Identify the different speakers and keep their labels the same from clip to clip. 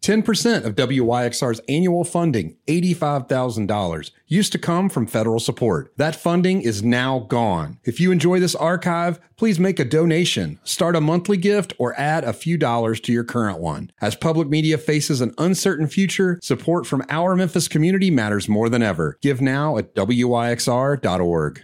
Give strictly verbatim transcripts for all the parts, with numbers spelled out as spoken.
Speaker 1: ten percent of W Y X R's annual funding, eighty-five thousand dollars, used to come from federal support. That funding is now gone. If you enjoy this archive, please make a donation, start a monthly gift, or add a few dollars to your current one. As public media faces an uncertain future, support from our Memphis community matters more than ever. Give now at W Y X R dot org.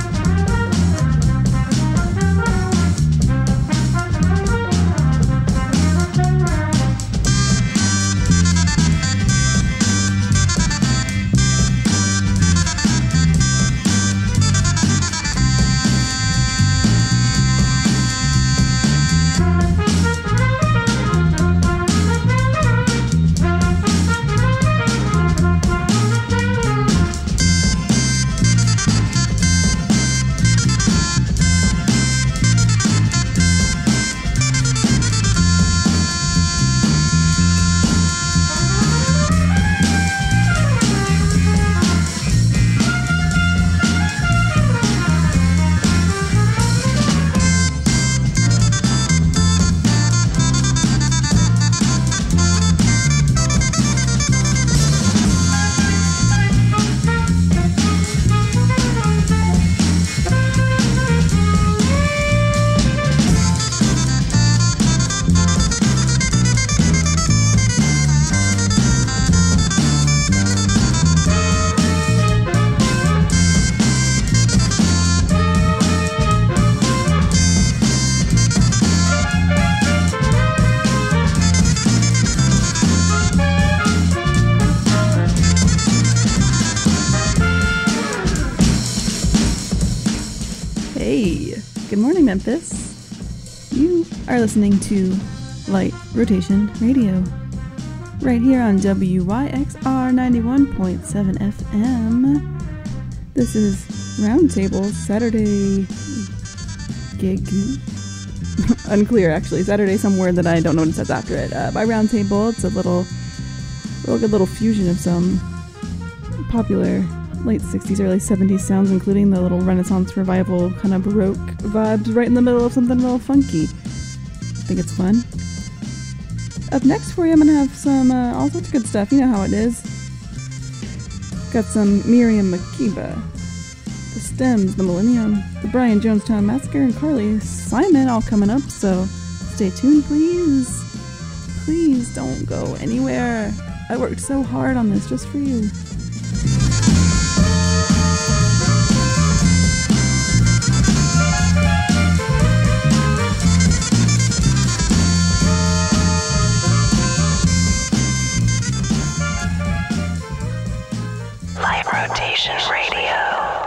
Speaker 2: Memphis. You are listening to Light Rotation Radio right here on W Y X R ninety-one point seven F M. This is Roundtable Saturday gig. Unclear, actually. Saturday somewhere that I don't know what it says after it. Uh, by Roundtable, it's a little, real good little fusion of some popular late sixties, early seventies sounds, including the little Renaissance revival kind of Baroque vibes right in the middle of something real funky. I think it's fun. Up next for you, I'm going to have some, uh, all sorts of good stuff. You know how it is. Got some Miriam Makeba, The Stems, The Millennium, The Brian Jonestown Massacre, and Carly Simon all coming up, so stay tuned, please. Please don't go anywhere. I worked so hard on this just for you.
Speaker 3: Live Rotation Radio.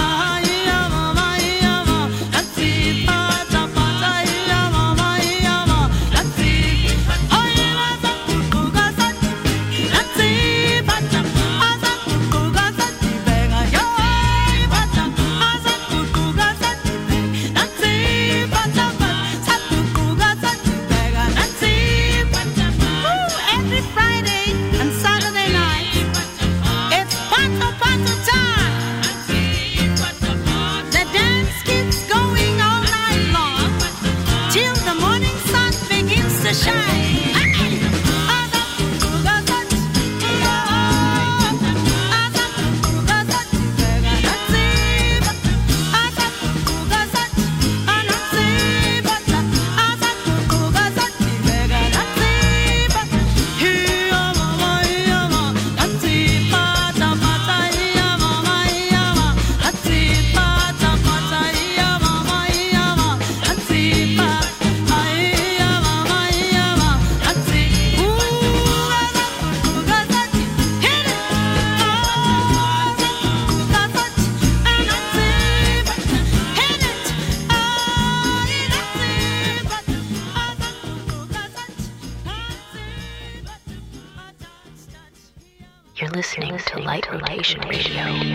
Speaker 4: Bye.
Speaker 3: You're listening to Light Rotation Radio.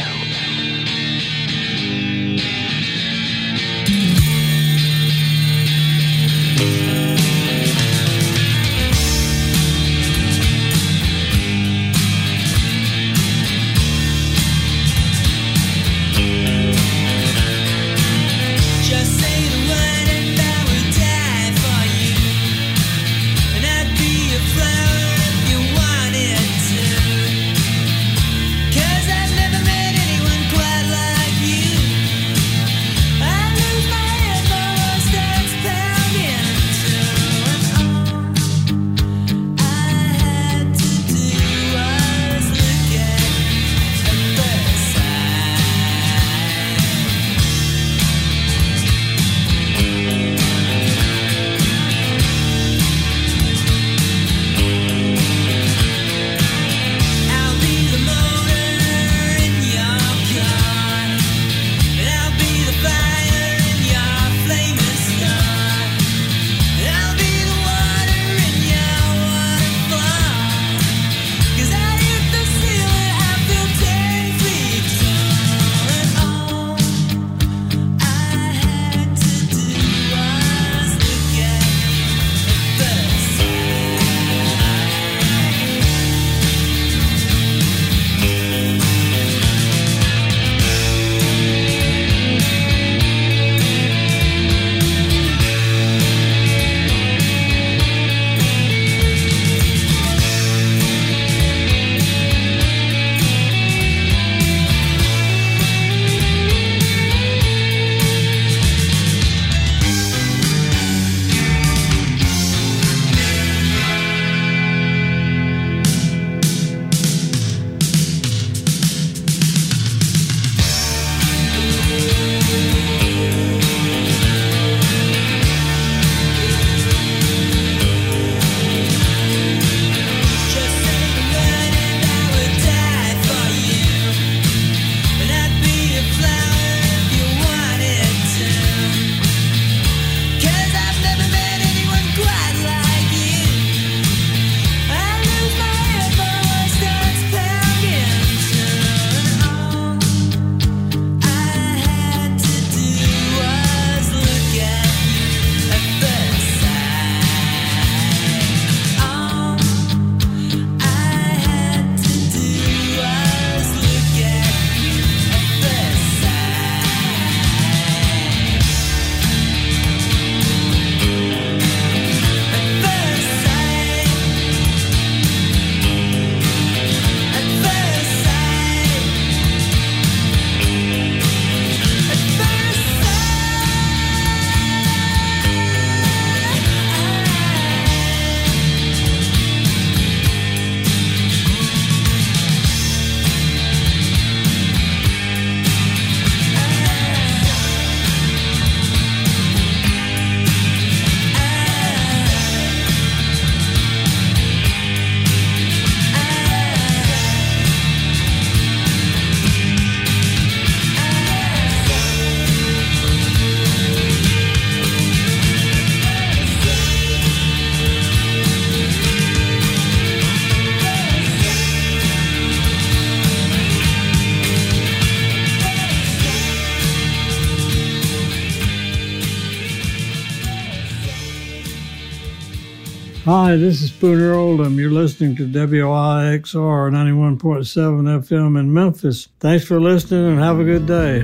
Speaker 4: Hi, this is Spooner Oldham. You're listening to W I X R ninety-one point seven F M in Memphis. Thanks for listening and have a good day.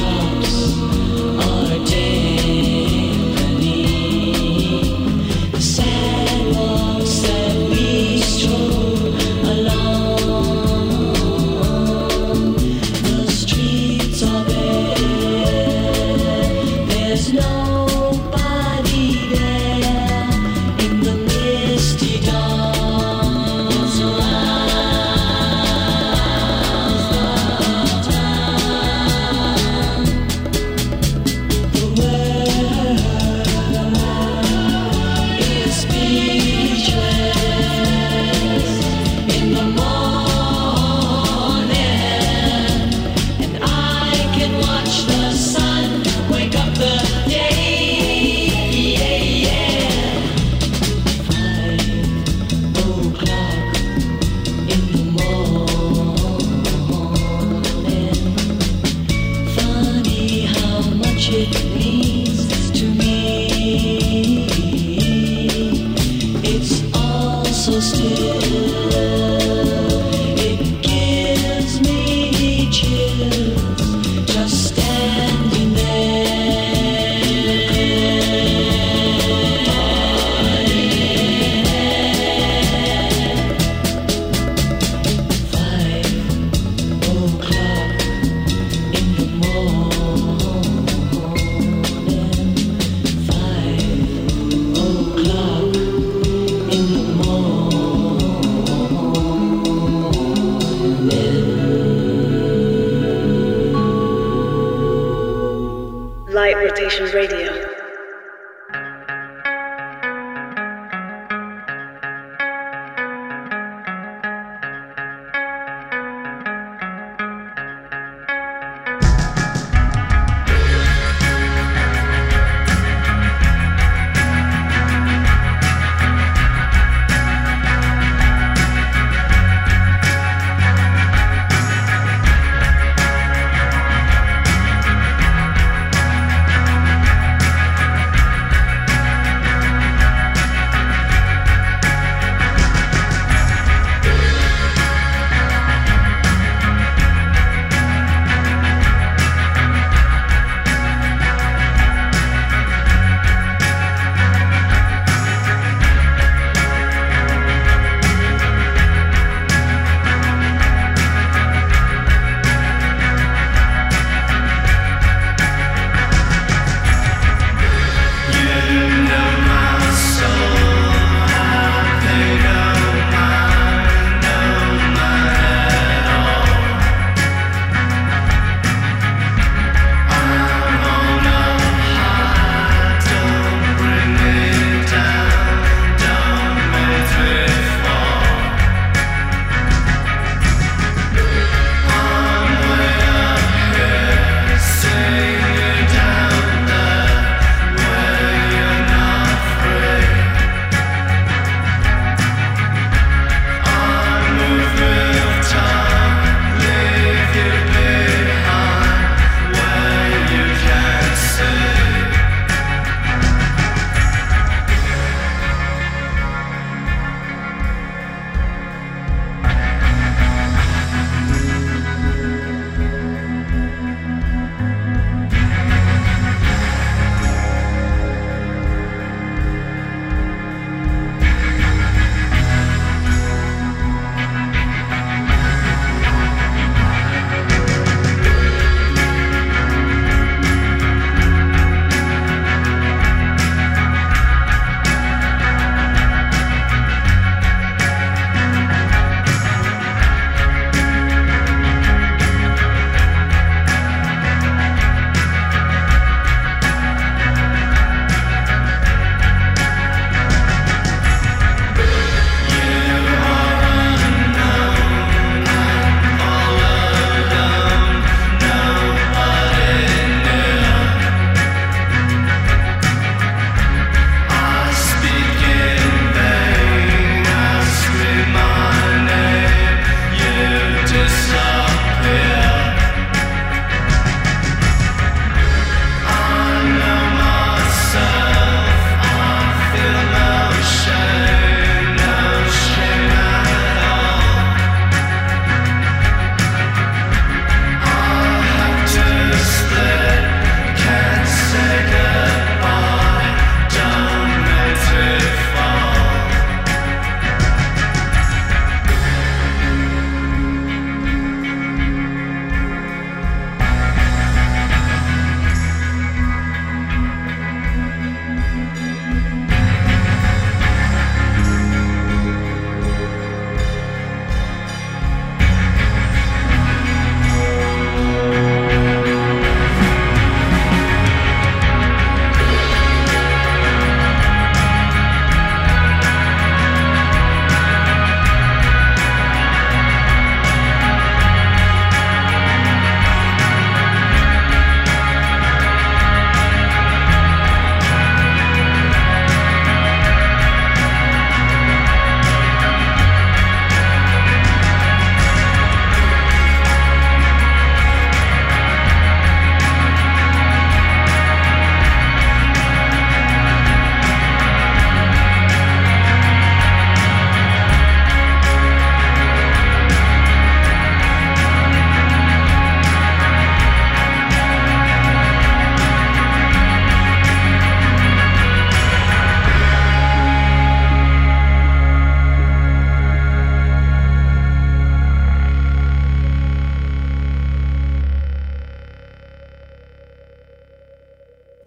Speaker 5: Chops are daily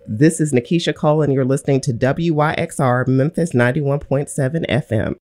Speaker 5: This is Nikisha Cole, and you're listening to W Y X R Memphis ninety-one point seven F M.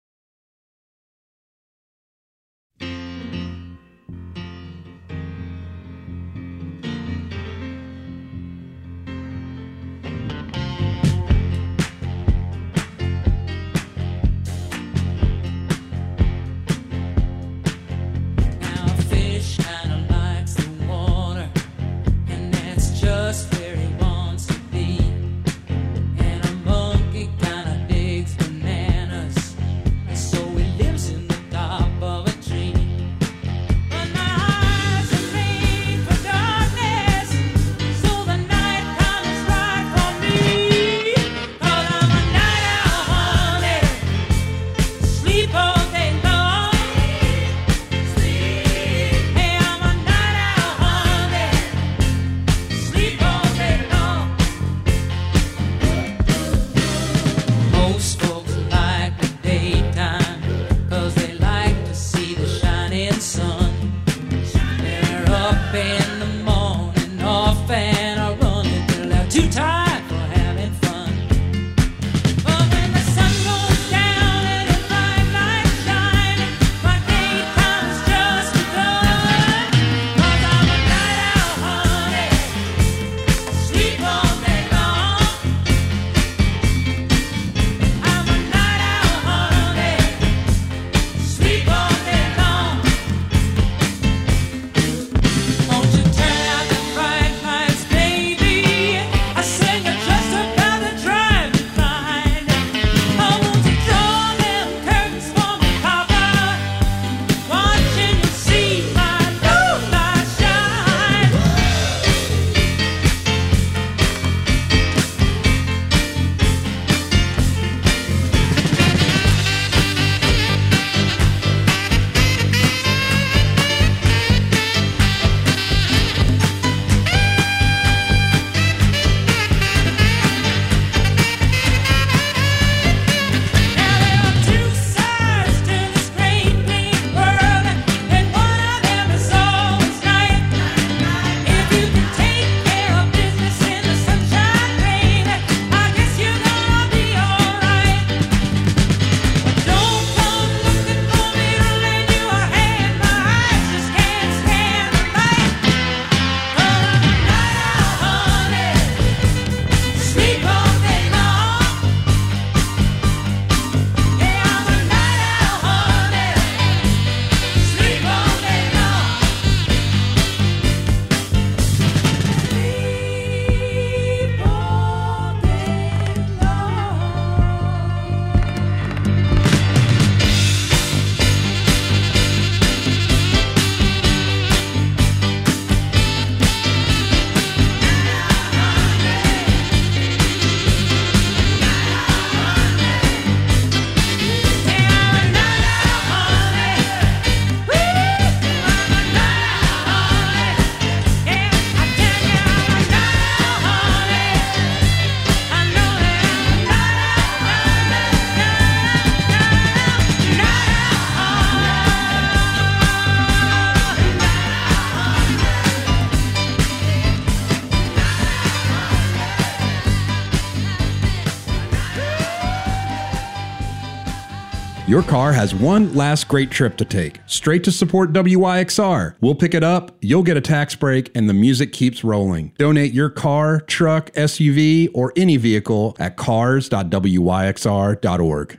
Speaker 1: Your car has one last great trip to take, straight to support W Y X R. We'll pick it up, you'll get a tax break, and the music keeps rolling. Donate your car, truck, S U V, or any vehicle at cars dot w y x r dot org.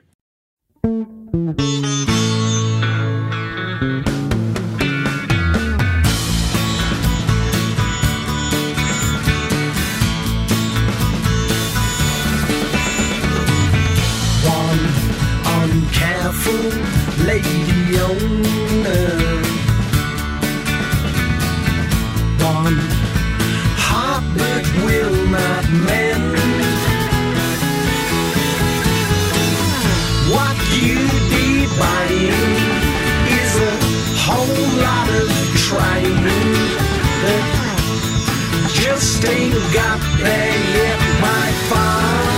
Speaker 6: Lady owner, one heartbreak will not mend. What you be buying is a whole lot of trying that just ain't got there yet by far.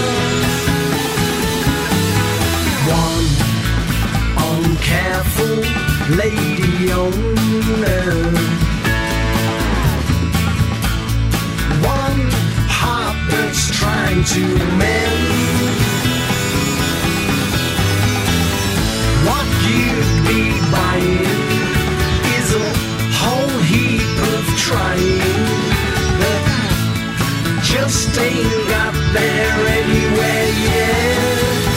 Speaker 6: Careful lady owner, one heart to mend. What you'd be buying is a whole heap of trying, but just ain't got there anywhere yet.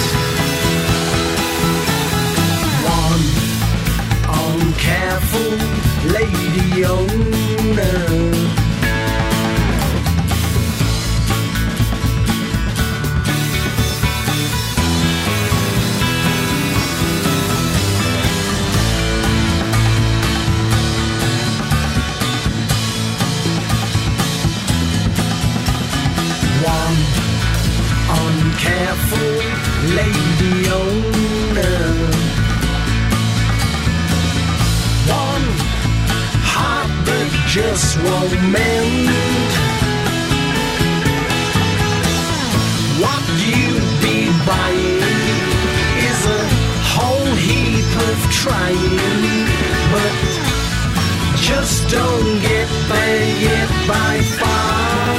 Speaker 6: One uncareful lady owner, careful lady owner, one heart that just won't mend. What you'd be buying is a whole heap of trying, but just don't get there yet by far.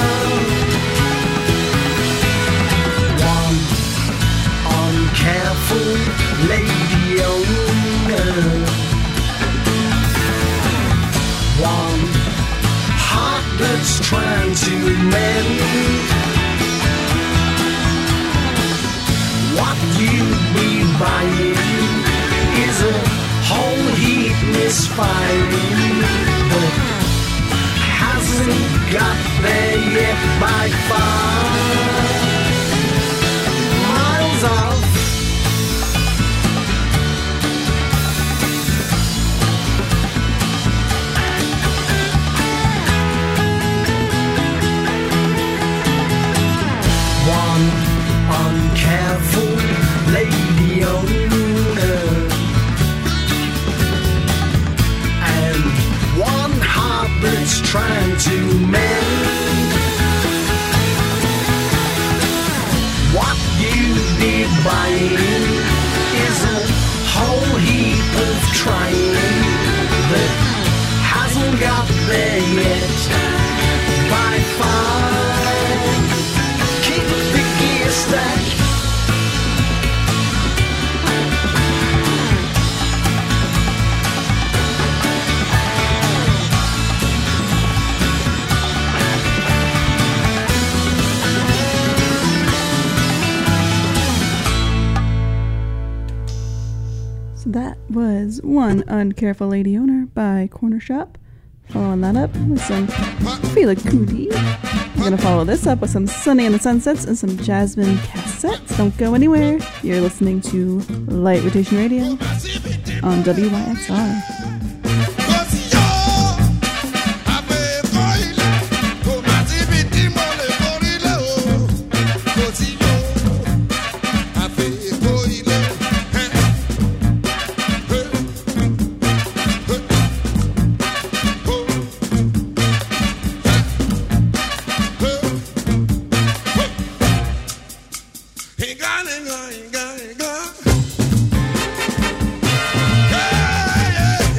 Speaker 6: Careful lady owner, one heart that's trying to mend. What you'd be buying is a whole heap misfiring, but hasn't got there yet by far. Miles off. Careful lady owner, and one heart that's trying to mend. What you'd be buying is a whole heap of trying that hasn't got there yet by far. Keep the gear stacked.
Speaker 2: That was One Uncareful Lady Owner by Corner Shop. Following that up with some Fela Kuti. We're going to follow this up with some Sunny and the Sunsets and some Jasmine Cassettes. Don't go anywhere. You're listening to Light Rotation Radio on W Y X R.
Speaker 7: Yeah, yeah.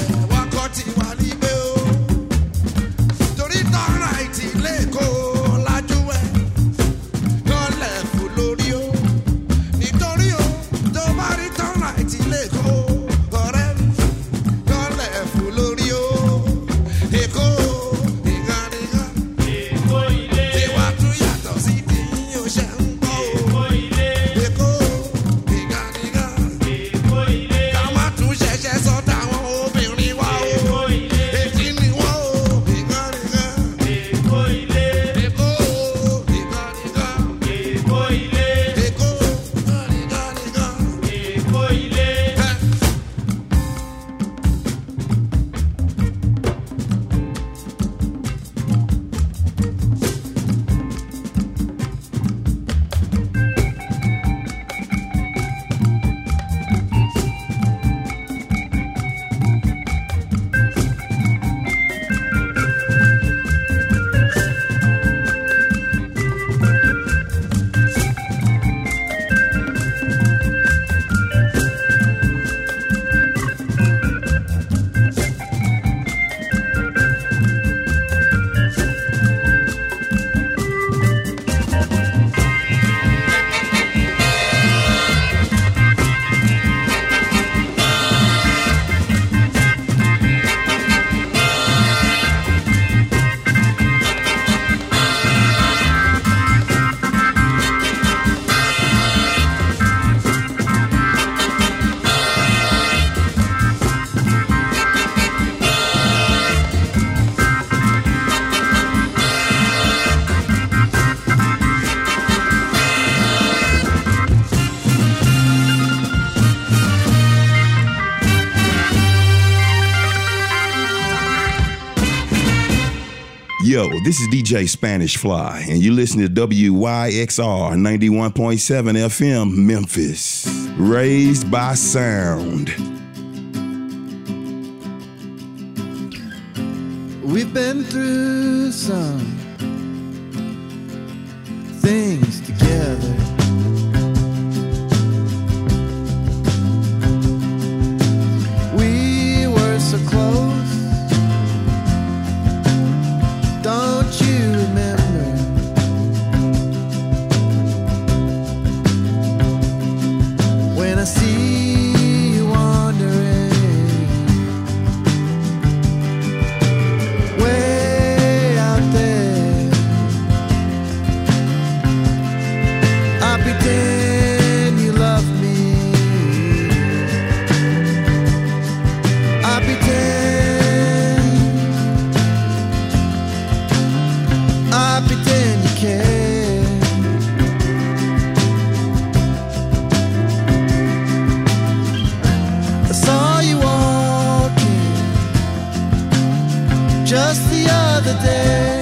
Speaker 7: Yo, this is D J Spanish Fly, and you listen to W Y X R ninety-one point seven F M, Memphis. Raised by sound.
Speaker 8: We've been through some things together. We were so close. Don't you remember? When I see you wandering way out there, I pretend you love me. I pretend I pretend you care. I saw you walking just the other day.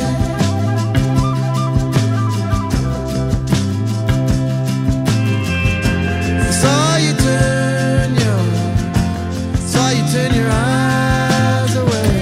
Speaker 8: I saw you turn your, saw you turn your eyes away.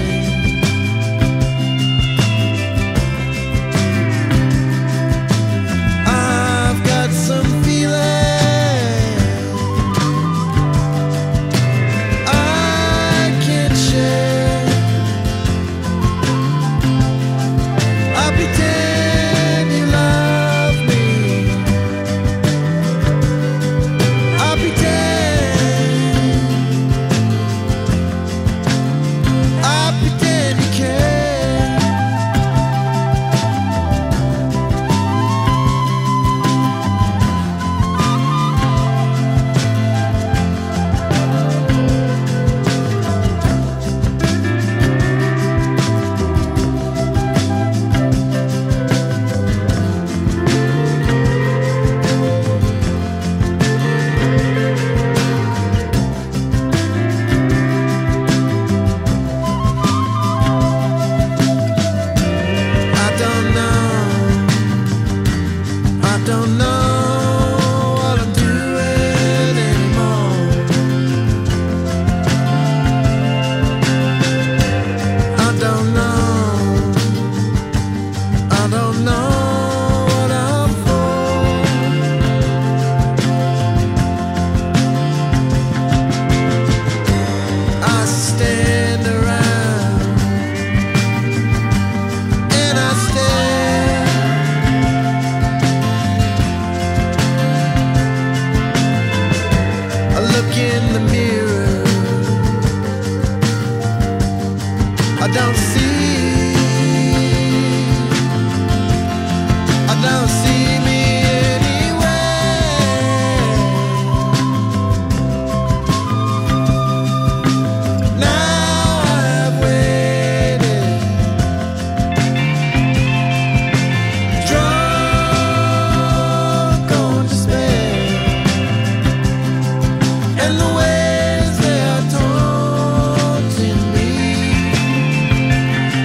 Speaker 8: I don't see, I don't see me anywhere. Now I've waited, drunk on despair, and the ways they are taunting me.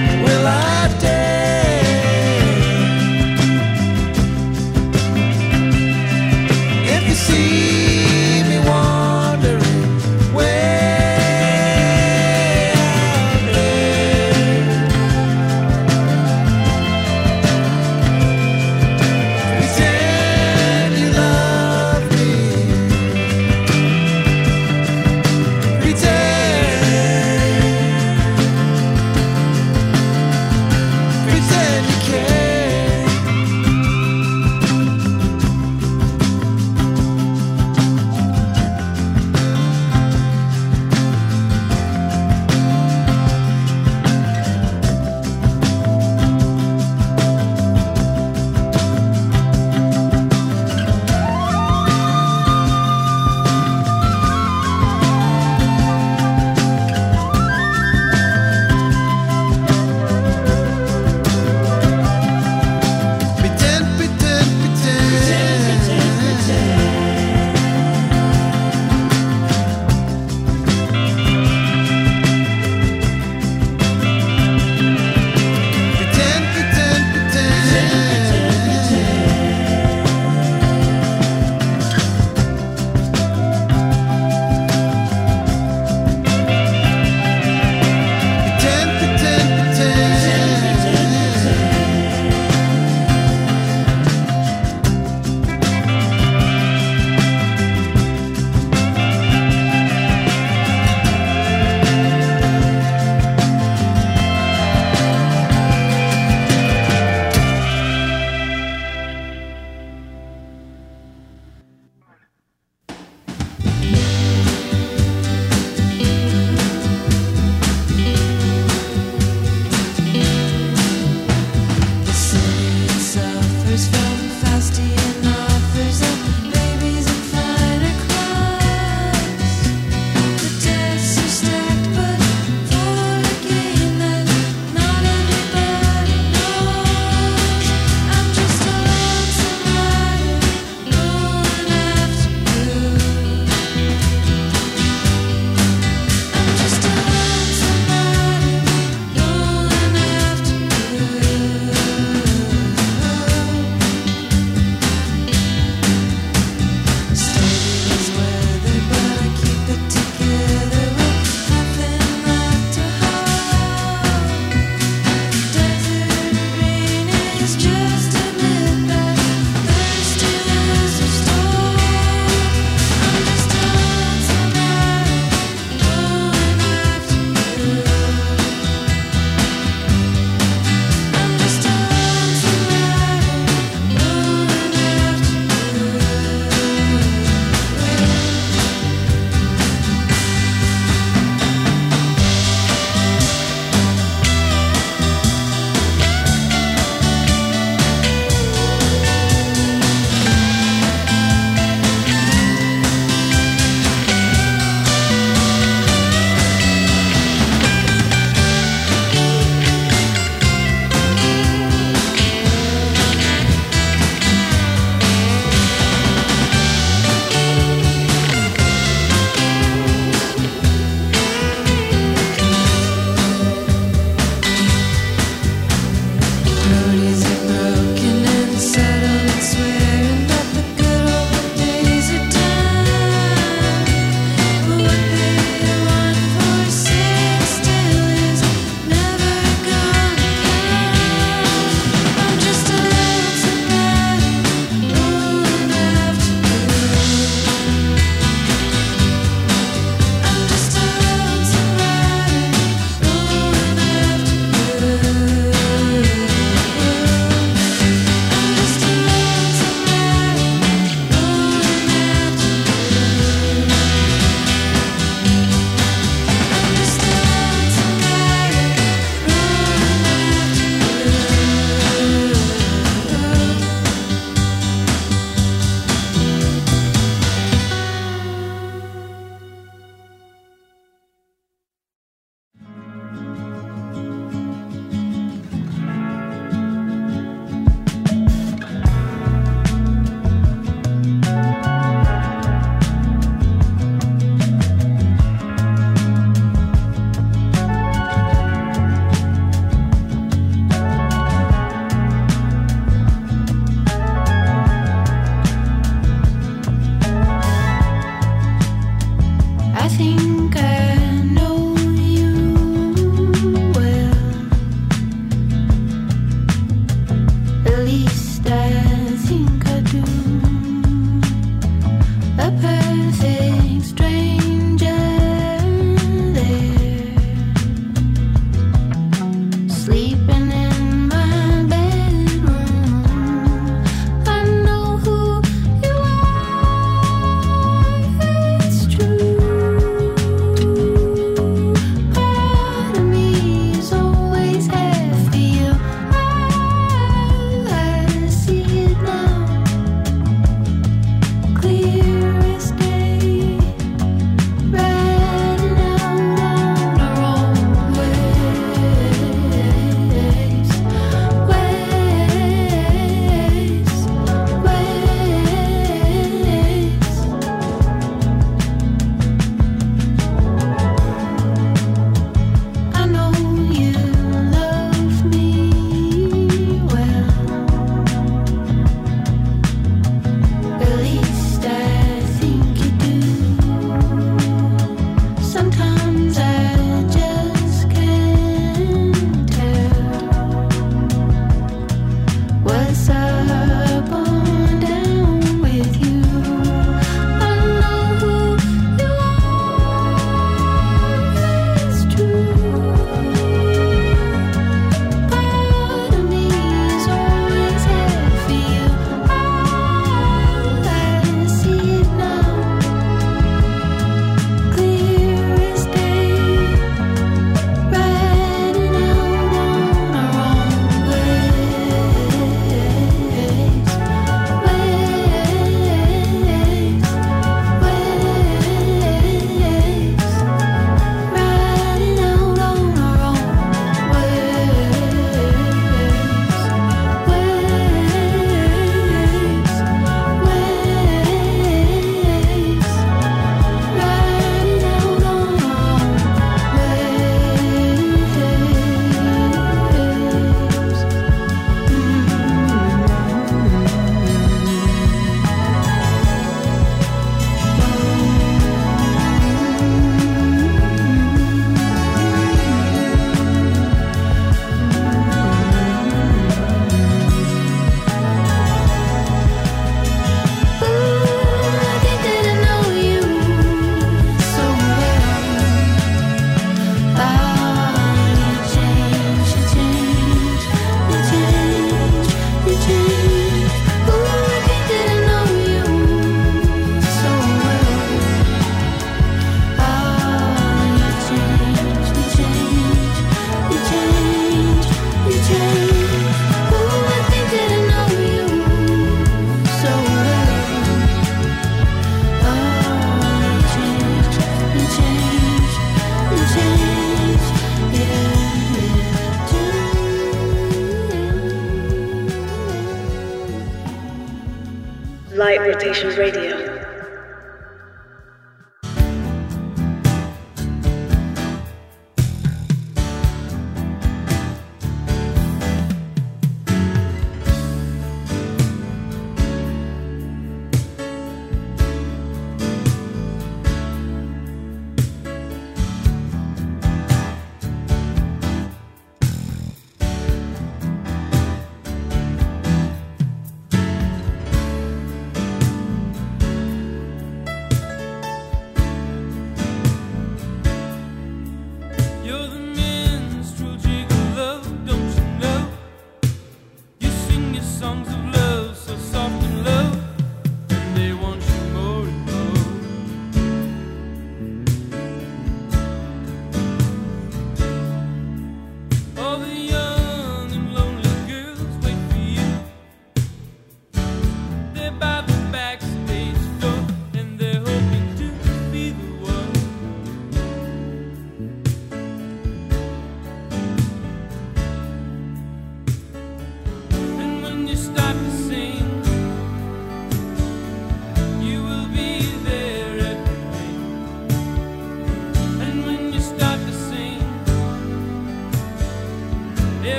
Speaker 3: Rotation Radio.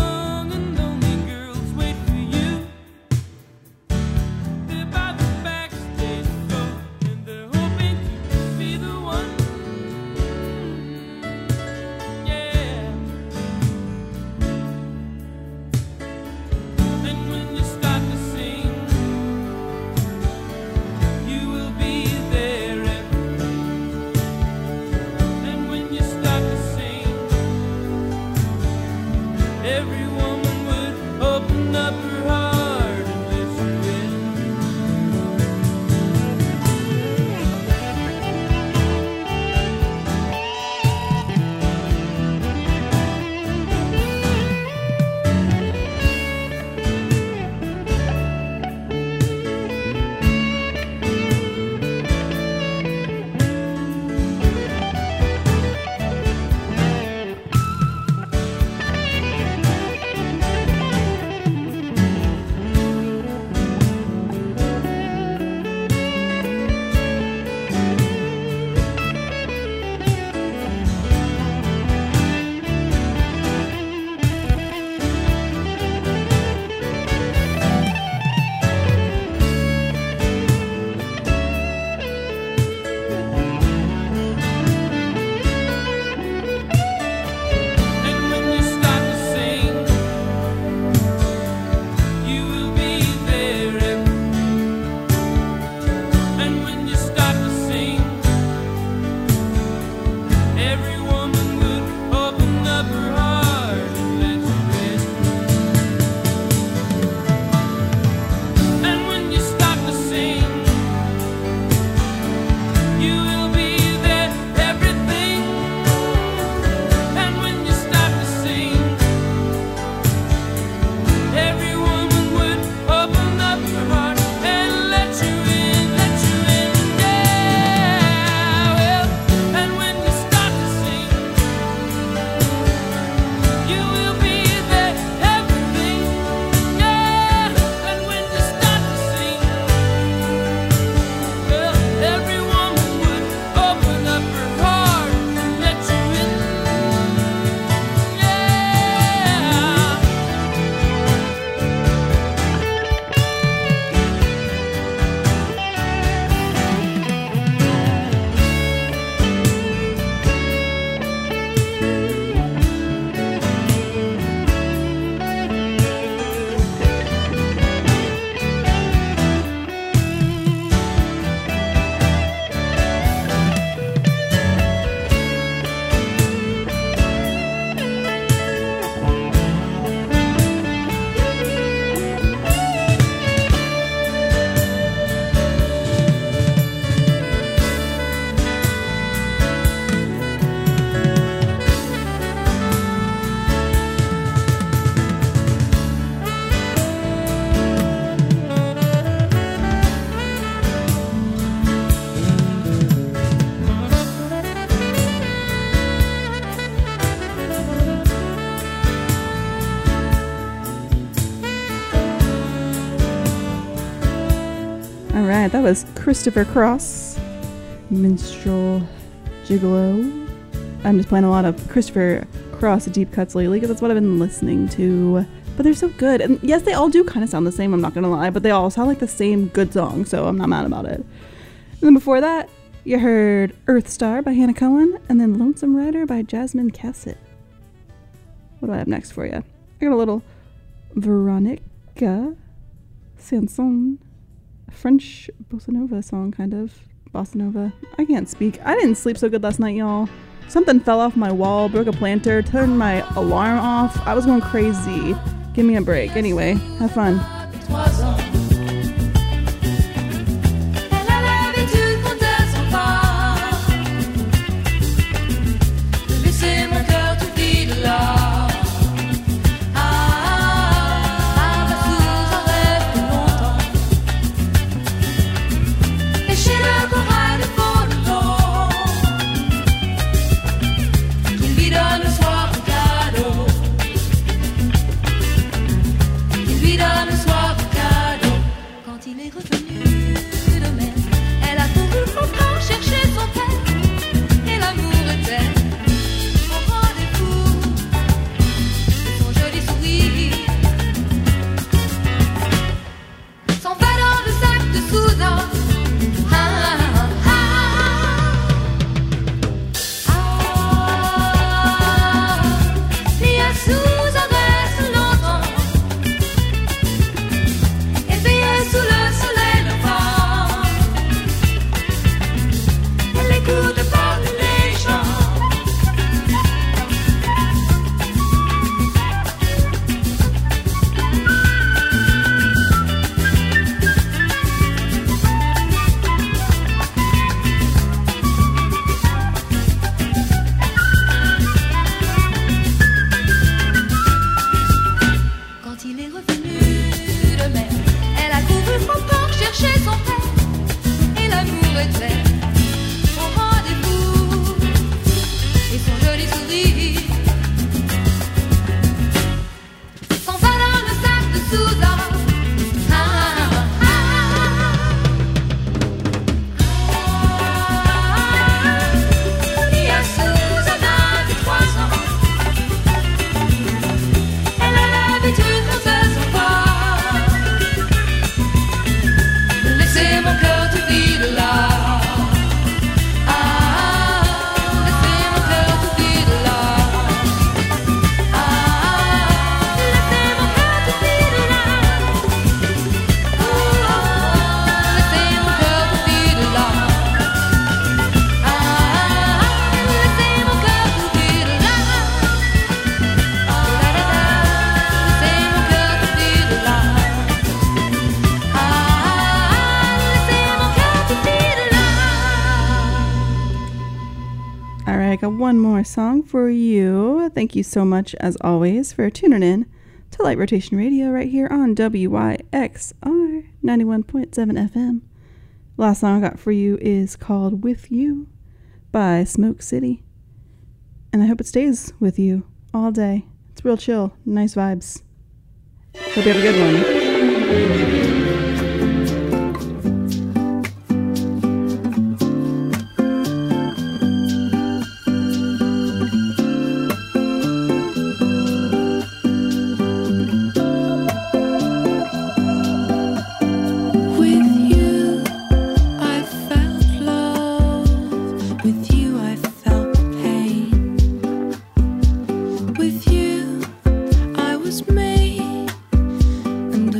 Speaker 9: Back
Speaker 2: All right, that was Christopher Cross, Minstrel Gigolo. I'm just playing a lot of Christopher Cross deep cuts lately because that's what I've been listening to. But they're so good. And yes, they all do kind of sound the same, I'm not going to lie, but they all sound like the same good song, so I'm not mad about it. And then before that, you heard Earth Star by Hannah Cohen, and then Lonesome Rider by Jasmine Cassett. What do I have next for you? I got a little Veronica Sanson, a French bossa nova song, kind of. Bossa nova. I can't speak. I didn't sleep so good last night, y'all. Something fell off my wall, broke a planter, turned my alarm off. I was going crazy. Give me a break. Anyway, have fun. One more song for you. Thank you so much, as always, for tuning in to Light Rotation Radio right here on W Y X R ninety-one point seven F M. Last song I got for you is called With You by Smoke City. And I hope it stays with you all day. It's real chill, nice vibes. Hope you have a good one.
Speaker 9: And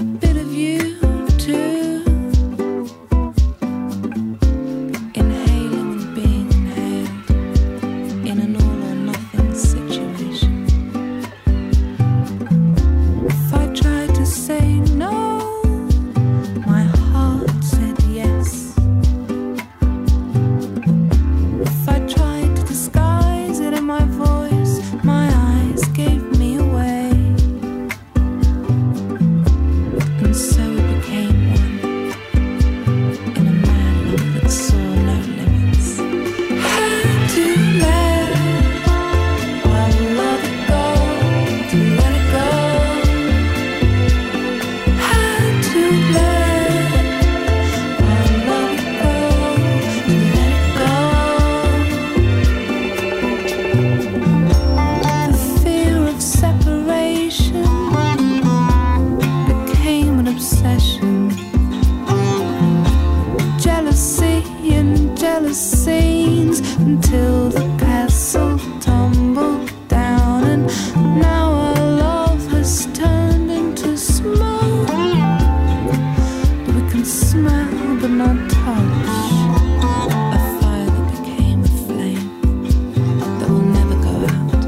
Speaker 9: scenes until the castle tumbled down, and now our love has turned into smoke. We can smell but not touch. A fire that became a flame that will never go out.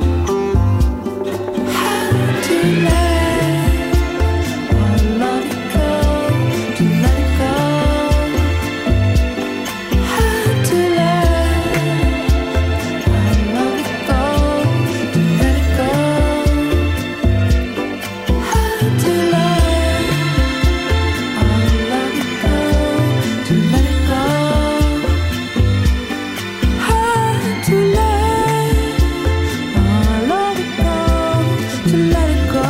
Speaker 9: How to let our love go, to let it go. How to let our love go, to let it go. How to let our love go, to let it go. How to let our love go, to let it go.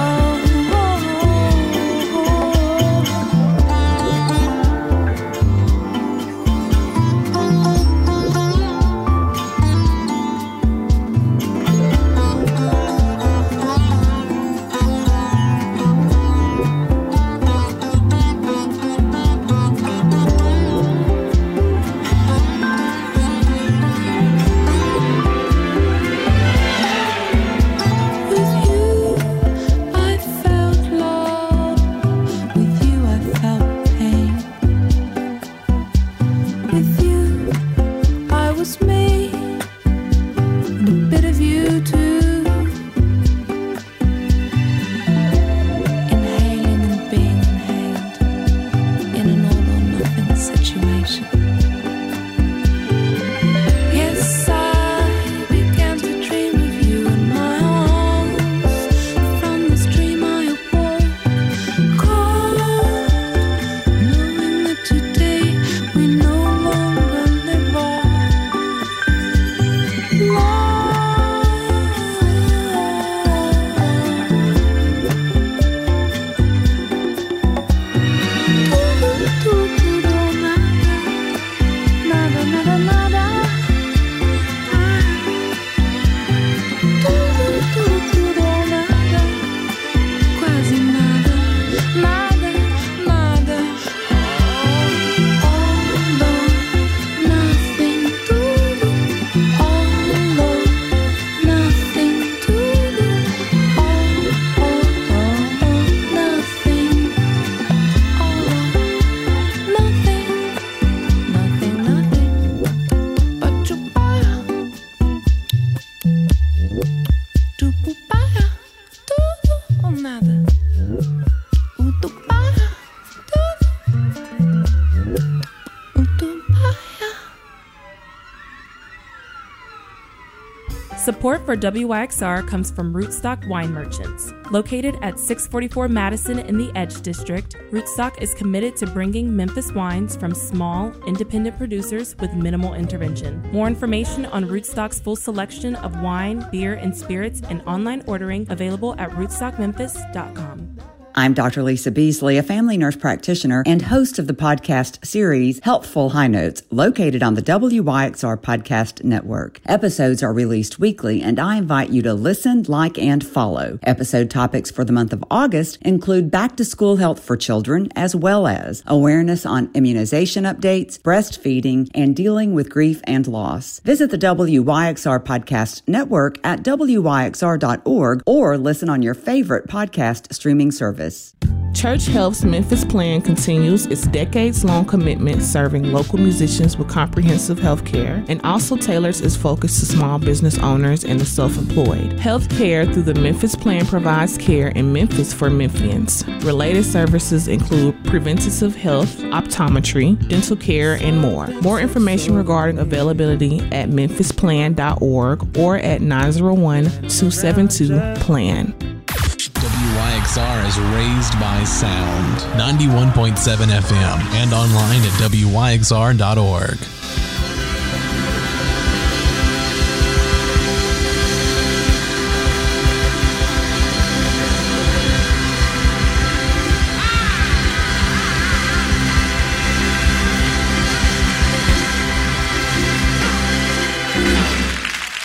Speaker 9: With you, I felt love. With you, I felt pain. With you, I was me, and a bit of you too. Inhaling and being inhaled in an all or nothing situation. Yes, I began to dream of you in my arms. From this dream I awoke, cold, knowing that today we no longer live our Nada, nada, nada. Quase nada, nada, nada. All or nothing, tudo. All or nothing, tudo. All or nothing. All or nothing, nothing, nothing. But you para, tu para, tudo ou nada. O tu para, tudo. O tu para.
Speaker 10: Support for W Y X R comes from Rootstock Wine Merchants. Located at six forty-four Madison in the Edge District, Rootstock is committed to bringing Memphis wines from small, independent producers with minimal intervention. More information on Rootstock's full selection of wine, beer, and spirits and online ordering available at rootstock memphis dot com.
Speaker 11: I'm Doctor Lisa Beasley, a family nurse practitioner and host of the podcast series Healthful High Notes, located on the W Y X R Podcast Network. Episodes are released weekly, and I invite you to listen, like, and follow. Episode topics for the month of August include back-to-school health for children, as well as awareness on immunization updates, breastfeeding, and dealing with grief and loss. Visit the W Y X R Podcast Network at w y x r dot org or listen on your favorite podcast streaming service.
Speaker 12: Church Health's Memphis Plan continues its decades-long commitment serving local musicians with comprehensive health care and also tailors its focus to small business owners and the self-employed. Health care through the Memphis Plan provides care in Memphis for Memphians. Related services include preventative health, optometry, dental care, and more. More information regarding availability at memphis plan dot org or at nine zero one, two seven two, P L A N.
Speaker 13: W Y X R is raised by sound. ninety-one point seven F M and online at w y x r dot org.